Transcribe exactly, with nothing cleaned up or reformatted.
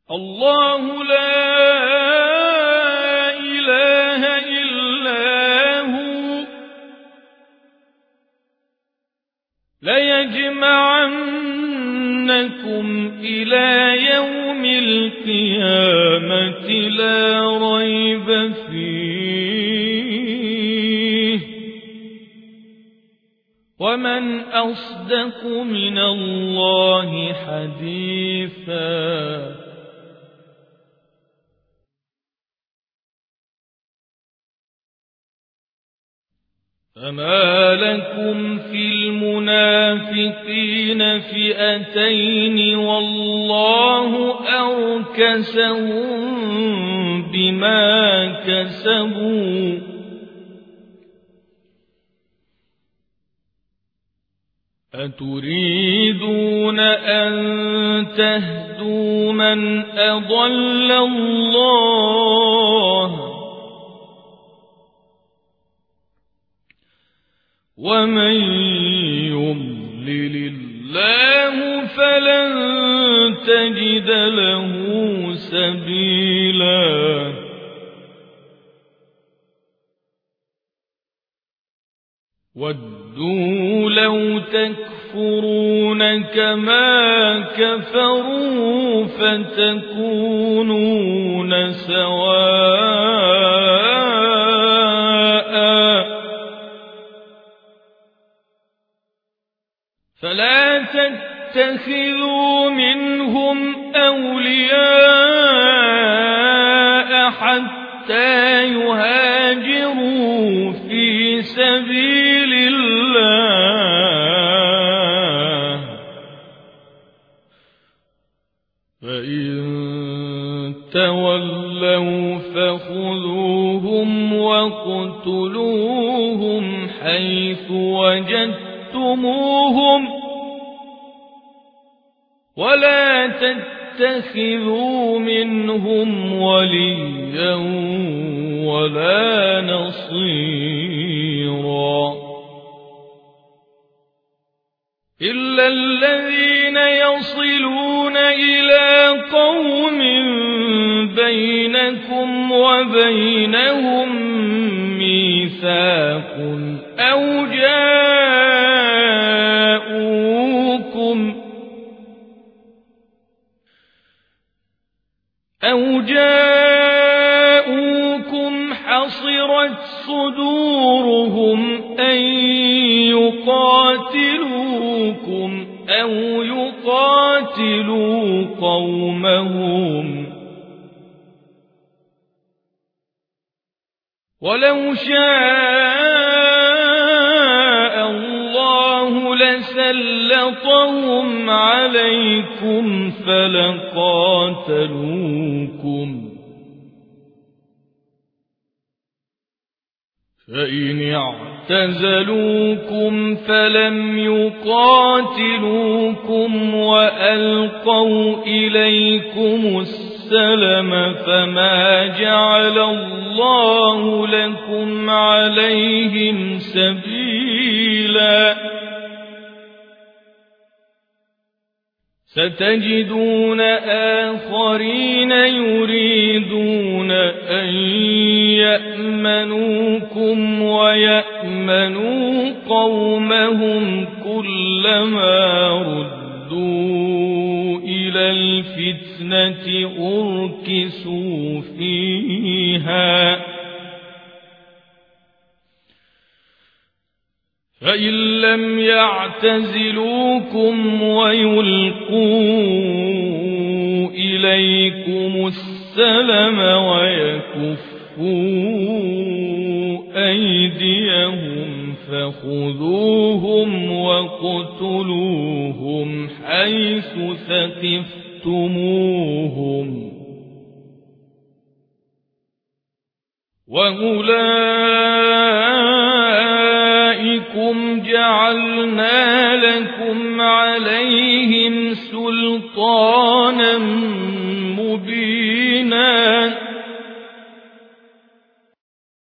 الله لا إله إلا هو ليجمعنكم إلى يوم القيامة لا ريب فيه ومن أصدق من الله حديثا. فما لكم في المنافقين فئتين والله أركسهم بما كسبوا أتريدون أن تهدوا من أضل الله ومن يضلل الله فلن تجد له سبيلا. ودوا لو تكفرون كما كفروا فتكونون سواء فلا تتخذوا منهم أولياء حتى يهاجروا في سبيل الله فإن تولوا فخذوهم واقتلوهم حيث وجدتموهم ولا تتخذوا منهم وليا ولا نصيرا إلا الذين يصلون إلى قوم بينكم وبينهم ميثاق أو جاءوكم أو جاءوكم حصرت صدورهم أن يقاتلوكم أو يقاتلوا قومهم ولو شاء الله لسلطهم عليكم فلقاتلوكم فإن اعتزلوكم فلم يقاتلوكم وألقوا إليكم السلم فما جعل الله لكم عليهم سبيلا. ستجدون آخرين يريدون أن يأمنوكم ويأمنوا قومهم كلما ردوا إلى الفتنة أركسوا فيها فإن لم يعتزلوكم ويلقوا إليكم السلم ويكفوا أيديهم فخذوهم واقتلوهم حيث ثقفتموهم وأولئك